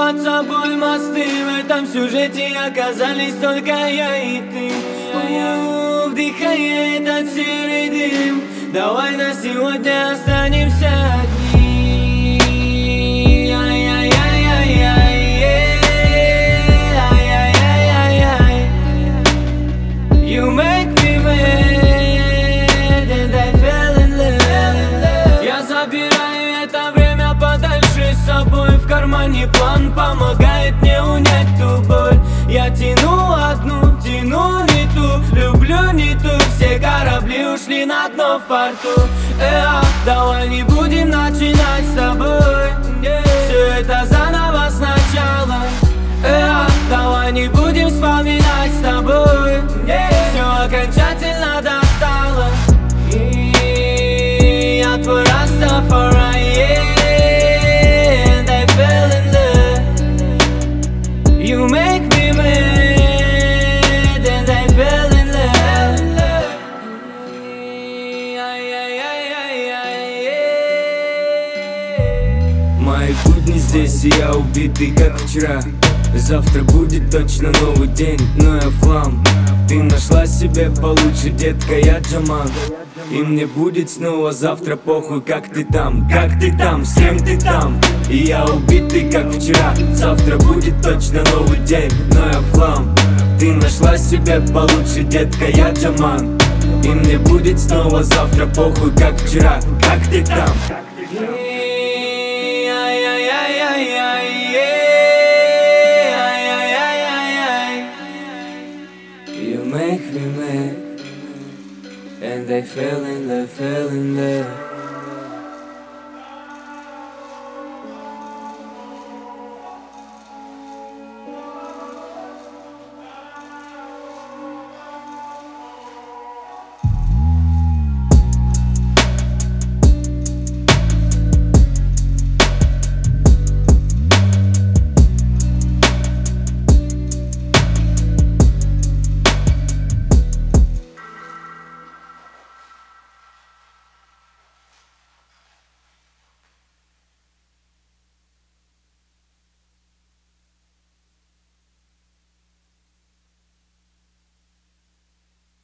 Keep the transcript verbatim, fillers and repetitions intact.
под собой мосты. В этом сюжете оказались только я и ты. У, вдыхая этот серый дым, давай на сегодня останемся одни. You make me mad, and I fell in love. Я забираю это время подальше с собой. В кармане план помогает мне унять ту боль. Я тяну одну, тяну не ту, люблю не ту. Все корабли ушли на дно в порту. Эа, давай не будем начинать с тобой. Все это заново сначала. Эа, давай не будем вспоминать с тобой. Все окончательно достало. И я твой Растафари, and I fell in love. You make me mad, and I fell in love. Мои будни здесь, и я убитый, как вчера. Завтра будет точно новый день, но я в хлам. Ты нашла себе получше, детка, я Джаман. И мне будет снова завтра похуй, как ты там, как ты там, с кем ты там. И я убитый, как вчера. Завтра будет точно новый день, но я в хлам. Ты нашла себе получше, детка, я Джаман. И мне будет снова завтра похуй, как вчера, как ты там. You make me mad, and I fell in love, fell in love.